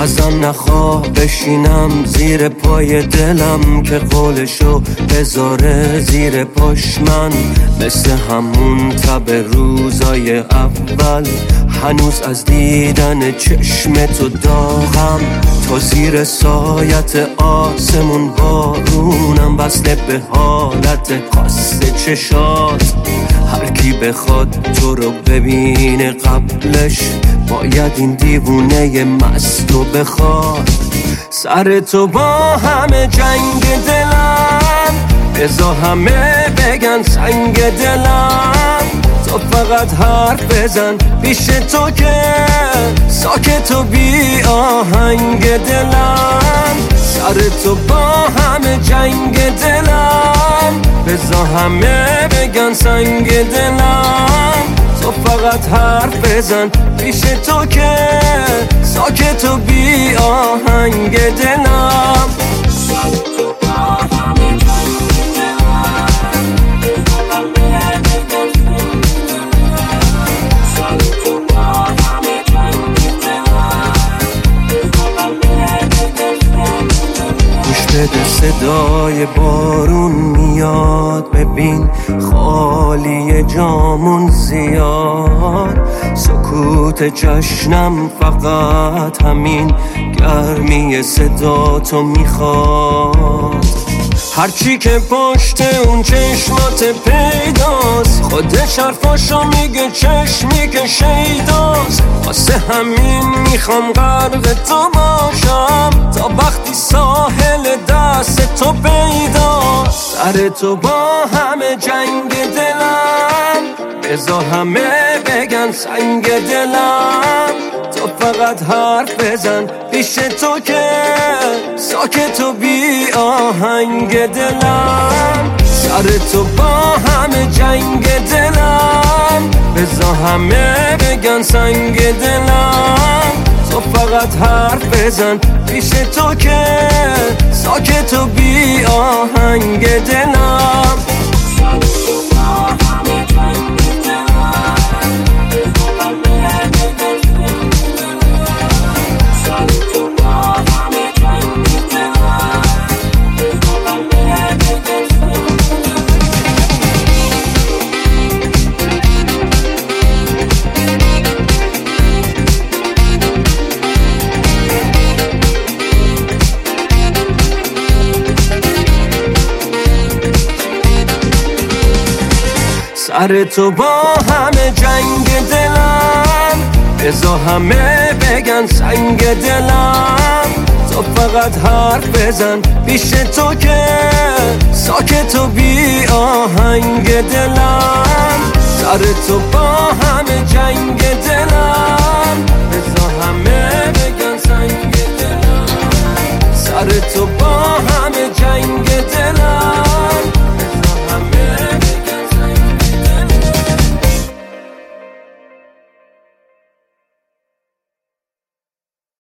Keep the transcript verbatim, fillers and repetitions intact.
ازم نخواه بشینم زیر پای دلم که قولشو بذاره زیر پاش. من مثل همون تب روزای اول هنوز از دیدن چشم تو داغم. تا زیر سایت آسمون بارونم وصله به حالت خاص چشات. هر کی بخواد تو رو ببینه قبلش باید این دیوونه مستو بخواد. سر تو با همه جنگ دلم بذار همه بگن سنگ دلم. تو فقط حرف بزن پیش تو که ساکت و بی آهنگ دلم. سر تو با همه جنگ دلم بذار همه بگن سنگ دلم. تو فقط حرف بزن پیش تو که ساکت و بی آهنگ دلم. بده صدای بارون میاد ببین خالی جامون زیاد. سکوت جشنم فقط همین گرمی صدا تو میخواد. هرچی که پشت اون چشمات پیداست خودش حرفاشو میگه چشمی که شیداست. واسه همین میخوام غرق تو باشم تا وقتی ساحل دست تو پیداست. سر تو با همه جنگ دلم بذار همه بگن سنگ دلم. تو فقط حرف بزن پیش تو که ساکت و بی آهنگ دلم. سر تو با همه جنگ دلم بذار همه بگن سنگ دلم. تو فقط حرف بزن پیش تو که ساکت و بی آهنگ دلم. سر تو با همه جنگ دلم بذار همه بگن سنگ دلم. تو فقط حرف بزن پیش تو که ساکت و بی آهنگ دلم. سر تو با همه جنگ دلم بذار همه بگن سنگ دلم. سر تو با